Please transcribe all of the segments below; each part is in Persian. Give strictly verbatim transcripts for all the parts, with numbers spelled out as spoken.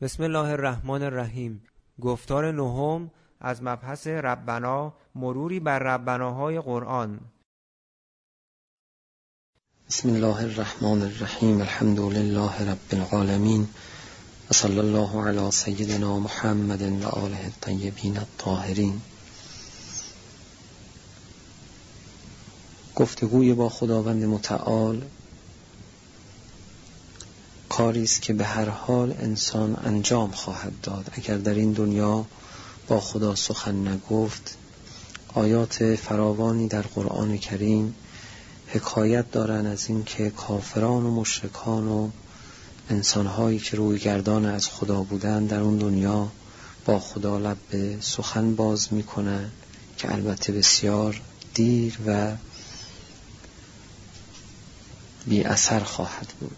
بسم الله الرحمن الرحیم. گفتار نهم از مبحث ربنا، مروری بر ربناهای قرآن. بسم الله الرحمن الرحیم. الحمد لله رب العالمین و صلی الله علی سیدنا محمد و آله الطیبین الطاهرین. گفتگوی با خداوند متعال کاری است که به هر حال انسان انجام خواهد داد. اگر در این دنیا با خدا سخن نگفت، آیات فراوانی در قرآن کریم حکایت دارن از این که کافران و مشرکان و انسانهایی که روی گردان از خدا بودن در اون دنیا با خدا لب به سخن باز میکنن که البته بسیار دیر و بی اثر خواهد بود.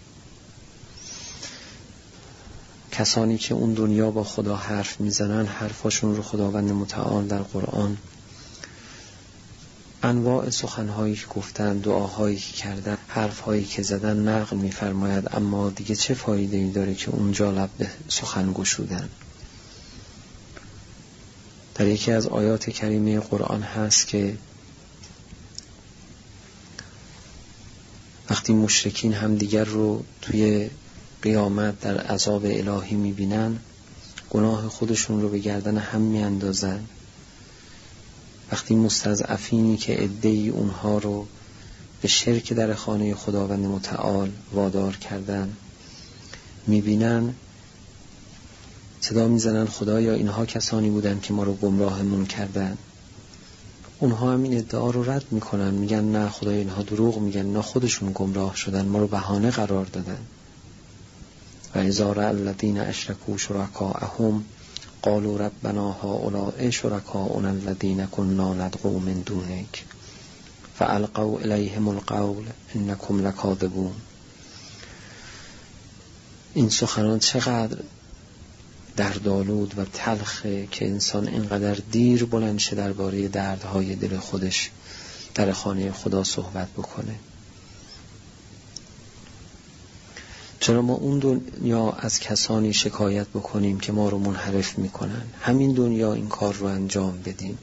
کسانی که اون دنیا با خدا حرف میزنن، حرفاشون رو خداوند متعال در قرآن انواع سخنهایی که گفتن، دعاهایی که کردن، حرفهایی که زدن نقل میفرماید، اما دیگه چه فایده‌ای داره که اونجا لب به سخن گشودن. در یکی از آیات کریمه قرآن هست که وقتی مشرکین هم دیگر رو توی قیامت در عذاب الهی میبینن، گناه خودشون رو به گردن هم میاندازن. وقتی مستضعفینی که عده‌ای اونها رو به شرک در خانه خداوند متعال وادار کردن میبینن، صدا میزنن خدایا اینها کسانی بودن که ما رو گمراهمون کردن. اونها هم این ادعا رو رد میکنن، میگن نه خدایا اینها دروغ میگن، نه خودشون گمراه شدن، ما رو بهانه قرار دادن. و اذا رأى الذین اشرکوا شرکاءهم قالوا ربنا هؤلاء شرکاؤنا الذین كنا ندعو من دونک فالقوا الیهم القول انکم لکاذبون. این سخنان چقدر دردآلود و تلخه که انسان اینقدر دیر بلند شه درباره دردهای دل خودش در خانه خدا صحبت بکنه. چرا ما اون دنیا از کسانی شکایت بکنیم که ما رو منحرف میکنن، همین دنیا این کار رو انجام بدیم،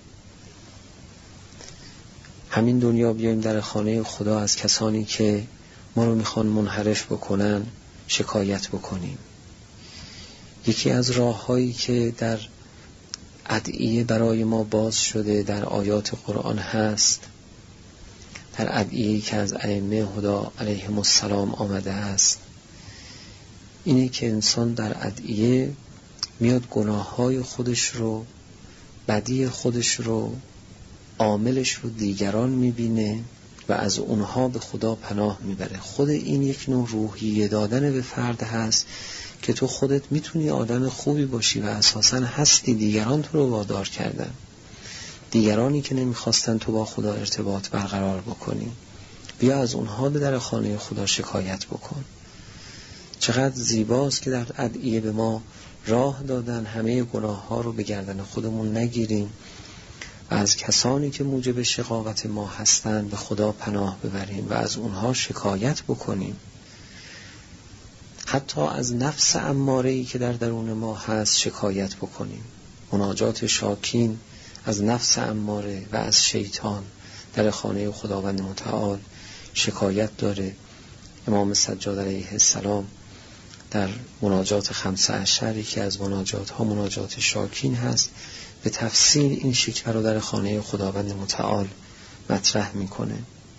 همین دنیا بیایم در خانه خدا از کسانی که ما رو میخوان منحرف بکنن شکایت بکنیم. یکی از راههایی که در ادعیه برای ما باز شده در آیات قرآن هست، در ادعیه‌ای که از ائمه هدی علیهم السلام آمده است، اینه که انسان در ادعیه میاد گناههای خودش رو، بدی خودش رو، عاملش رو دیگران میبینه و از اونها به خدا پناه میبره. خود این یک نوع روحیه دادن به فرد هست که تو خودت میتونی آدم خوبی باشی و اساساً هستی، دیگران تو رو وادار کردن، دیگرانی که نمیخواستن تو با خدا ارتباط برقرار بکنی، بیا از اونها به در خانه خدا شکایت بکن. چقدر زیباست که در ادعیه به ما راه دادن همه گناه ها رو به گردن خودمون نگیریم و از کسانی که موجب شقاوت ما هستن به خدا پناه ببریم و از اونها شکایت بکنیم. حتی از نفس اماره‌ای که در درون ما هست شکایت بکنیم. مناجات شاکین از نفس اماره و از شیطان در خانه خداوند متعال شکایت داره. امام سجاد علیه السلام در مناجات خمسه عشر که از مناجات ها مناجات شاکین هست به تفصیل این شکوه رو در خانه خداوند متعال مطرح میکنه.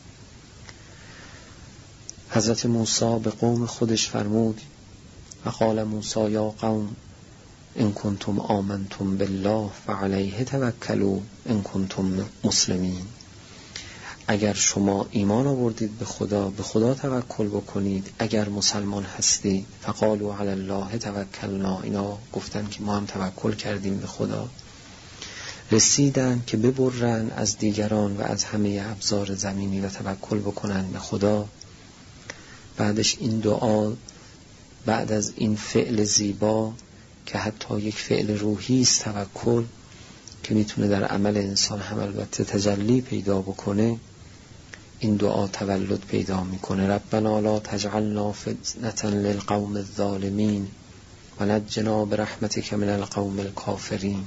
حضرت موسی به قوم خودش فرمود و قال موسی یا قوم ان کنتم آمنتم بالله فعلیه توکلوا ان کنتم مسلمین. اگر شما ایمان آوردید به خدا، به خدا توکل بکنید اگر مسلمان هستید. فقالوا علی الله توکلنا، اینا گفتن که ما هم توکل کردیم به خدا. رسیدن که ببرن از دیگران و از همه ابزار زمینی و توکل بکنن به خدا. بعدش این دعا، بعد از این فعل زیبا که حتی یک فعل روحی است، توکل که میتونه در عمل انسان هم البته تجلی پیدا بکنه، این دعا تولد پیدا میکنه. ربنا لا تجعلنا فتنة للقوم الظالمین و نجنا برحمتک من القوم الکافرین.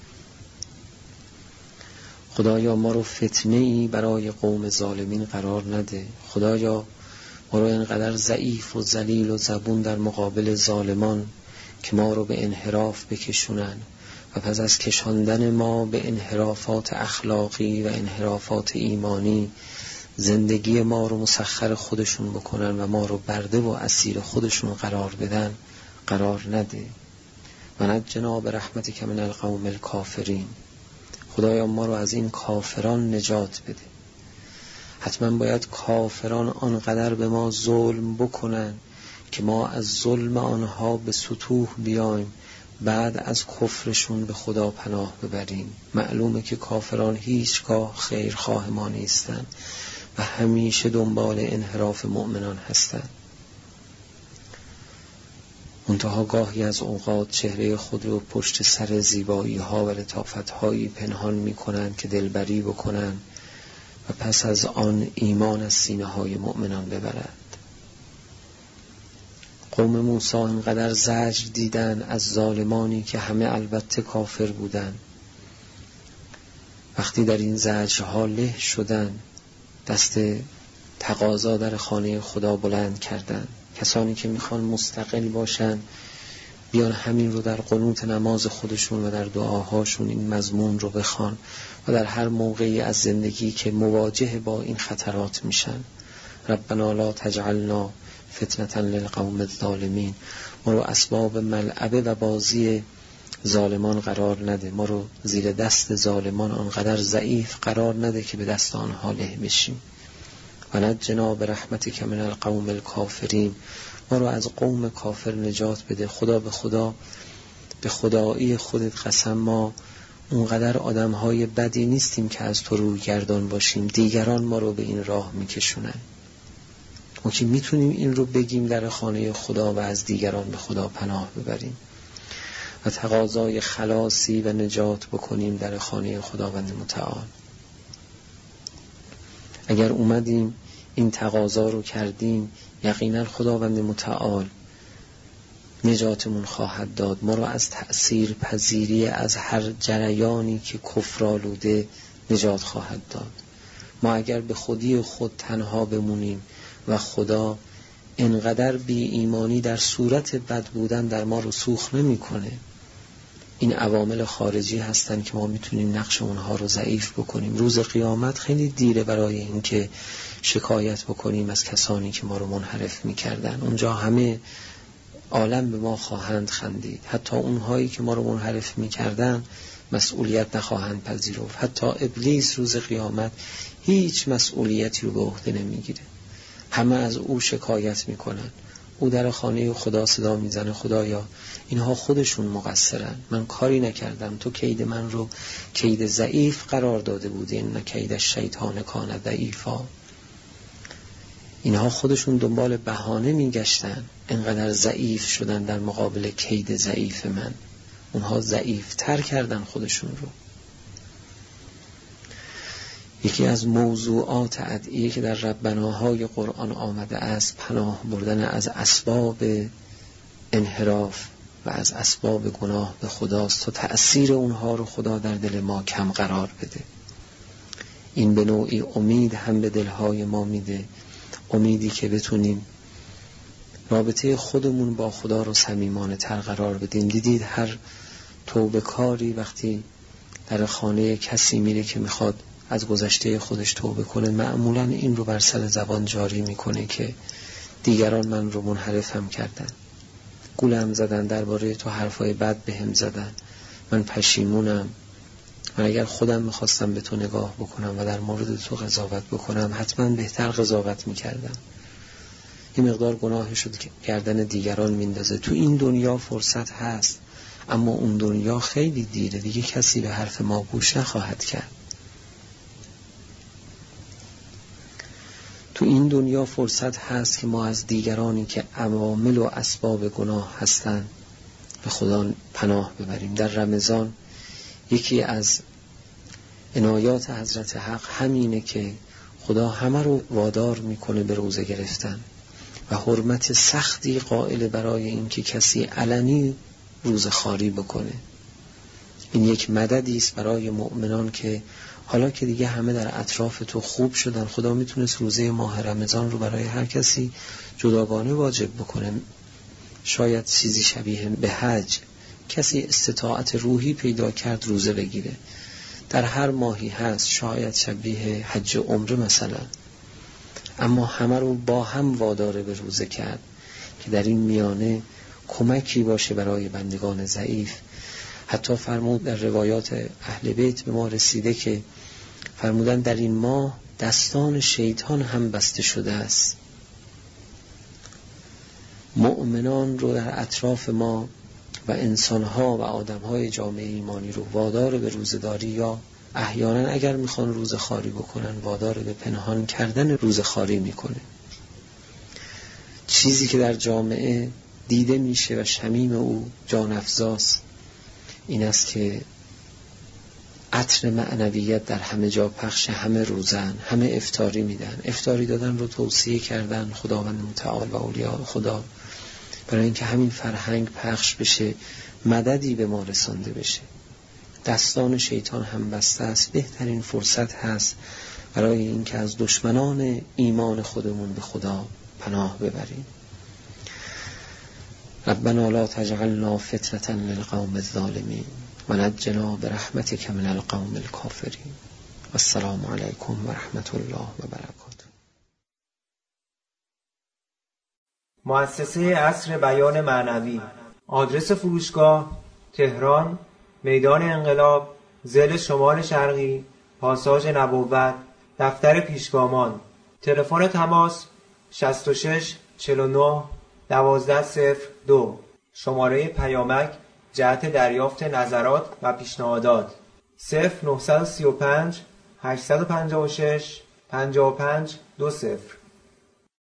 خدایا ما رو فتنه ای برای قوم ظالمین قرار نده. خدایا ما رو اینقدر ضعیف و ذلیل و زبون در مقابل ظالمان که ما رو به انحراف بکشونن و پس از کشاندن ما به انحرافات اخلاقی و انحرافات ایمانی زندگی ما رو مسخر خودشون بکنن و ما رو برده و اسیر خودشون قرار بدن قرار نده. و نجنا برحمتک من القوم الکافرین. خدایا ما رو از این کافران نجات بده. حتما باید کافران آنقدر به ما ظلم بکنن که ما از ظلم آنها به سطوح بیایم، بعد از کفرشون به خدا پناه ببریم. معلومه که کافران هیچگاه خیرخواه ما نیستن و همیشه دنبال انحراف مؤمنان هستن. منتها گاهی از اوقات چهره خود رو پشت سر زیبایی ها و لطافت هایی پنهان می کنند که دلبری بکنند و پس از آن ایمان از سینه های مؤمنان ببرند. قوم موسی اینقدر زجر دیدن از ظالمانی که همه البته کافر بودند. وقتی در این زجرها له شدن، دست تقاضا در خانه خدا بلند کردند. کسانی که میخوان مستقل باشن بیان همین رو در قنوت نماز خودشون و در دعاهاشون این مضمون رو بخوان و در هر موقعی از زندگی که مواجه با این خطرات میشن. ربنا لا تجعلنا فتنة للقوم الظالمین. ما رو اسباب ملعبه و بازی ظالمان قرار نده. ما رو زیر دست ظالمان آنقدر ضعیف قرار نده که به دست آنها له بشیم. و نجنا برحمتک من القوم الکافرین. ما رو از قوم کافر نجات بده. خدا به خدا به خدایی خودت قسم ما اونقدر آدمهای بدی نیستیم که از تو روی گردان باشیم. دیگران ما رو به این راه میکشونن. ما که میتونیم این رو بگیم در خانه خدا و از دیگران به خدا پناه ببریم و تقاضای خلاصی و نجات بکنیم در خانه خداوند متعال. اگر اومدیم این تقاضا رو کردیم، یقینا خداوند متعال نجاتمون خواهد داد. ما رو از تأثیر پذیری از هر جریانی که کفرآلوده نجات خواهد داد. ما اگر به خودی خود تنها بمونیم و خدا انقدر بی ایمانی در صورت بد بودن در ما رسوخ نمی کنه، این عوامل خارجی هستن که ما میتونیم نقش اونها رو ضعیف بکنیم. روز قیامت خیلی دیره برای این که شکایت بکنیم از کسانی که ما رو منحرف میکردن. اونجا همه عالم به ما خواهند خندید. حتی اونهایی که ما رو منحرف میکردن مسئولیت نخواهند پذیرفت. حتی ابلیس روز قیامت هیچ مسئولیتی رو به عهده نمیگیره. همه از او شکایت میکنن. او در خانه خدا صدا میزنه خدایا اینها خودشون مقصرن، من کاری نکردم، تو کید من رو کید ضعیف قرار داده بودی، ان کید الشیطان کان ضعیفا. اینها خودشون دنبال بهانه میگشتن، انقدر ضعیف شدن در مقابل کید ضعیف من. اونها ضعیف تر کردن خودشون رو. یکی از موضوعات ادعیه که در ربناهای قرآن آمده است پناه بردن از اسباب انحراف و از اسباب گناه به خداست تا تأثیر اونها رو خدا در دل ما کم قرار بده. این به نوعی امید هم به دلهای ما میده، امیدی که بتونیم رابطه خودمون با خدا رو صمیمانه تر قرار بدیم. دیدید هر توبه کاری وقتی در خانه کسی میره که میخواد از گذشته خودش توبه کنه، معمولا این رو بر سر زبان جاری میکنه که دیگران من رو منحرفم کردن، گولم زدن، درباره تو حرفای بد بهم زدن، من پشیمونم، من اگر خودم میخواستم به تو نگاه بکنم و در مورد تو قضاوت بکنم حتما بهتر قضاوت میکردم. این مقدار گناه شد که گردن دیگران میندازه. تو این دنیا فرصت هست، اما اون دنیا خیلی دیره، دیگه کسی به حرف ما گوش نخواهد کرد. تو این دنیا فرصت هست که ما از دیگرانی که عوامل و اسباب گناه هستن به خدا پناه ببریم. در رمضان یکی از عنایات حضرت حق همینه که خدا همه رو وادار میکنه به روزه گرفتن. و حرمت سختی قائل برای این که کسی علنی روزخواری بکنه. این یک مددی است برای مؤمنان که حالا که دیگه همه در اطراف تو خوب شدن، خدا میتونست روزه ماه رمضان رو برای هر کسی جداگانه واجب بکنه. شاید چیزی شبیه به حج، کسی استطاعت روحی پیدا کرد روزه بگیره، در هر ماهی هست، شاید شبیه حج عمره مثلا، اما همه رو با هم واداره به روزه کرد که در این میانه کمکی باشه برای بندگان ضعیف. حتی فرمود در روایات اهل بیت به ما رسیده که فرمودن در این ماه دستان شیطان هم بسته شده است. مؤمنان رو در اطراف ما و انسانها و آدمهای جامعه ایمانی رو وادار به روزداری یا احیانا اگر میخوان روزخواری بکنن وادار به پنهان کردن روزخواری میکنه. چیزی که در جامعه دیده میشه و شمیم او جان افزاست این است که عطر معنویت در همه جا پخش، همه روزن، همه افطاری میدن. افطاری دادن رو توصیه کردن خداوند متعال و اولیاء خدا برای اینکه همین فرهنگ پخش بشه، مددی به ما رسانده بشه. دستان شیطان هم بسته است، بهترین فرصت هست برای اینکه از دشمنان ایمان خودمون به خدا پناه ببریم. ربنا لا تجعلنا فتنة للقوم الظالمین و نجنا برحمتک من القوم الکافرین. السلام علیکم و رحمت الله و برکاته. مؤسسه عصر بیان معنوی. آدرس فروشگاه: تهران، میدان انقلاب، ضلع شمال شرقی، پاساژ نبوت، دفتر پیشگامان. تلفن تماس: شصت و شش چهل و نه دوازده صفر دو. شماره پیامک جهت دریافت نظرات و پیشنهادات: صفر نه سه پنج هشت پنج شش پنج پنج دو صفر.